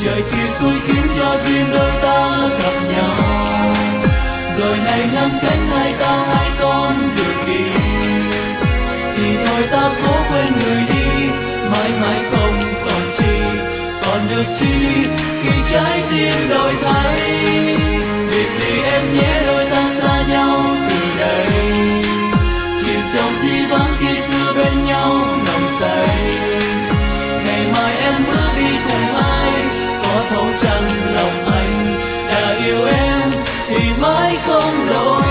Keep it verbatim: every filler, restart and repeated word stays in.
trời chiều xui khiến cho duyên đôi ta gặp nhau, rồi ngày năm cánh hai ta hai con đường đi, thì thôi ta cố quên người đi, mãi mãi không còn chi, còn được chi khi trái tim đổi thay. Biệt ly em nhé, đôi ta xa nhau từ đây, chìm trong dĩ vãng khi xưa bên nhau nồng say. Ngày mai em bước đi cùng ai, có thấu chăng lòng anh đã yêu em thì mãi không đổi.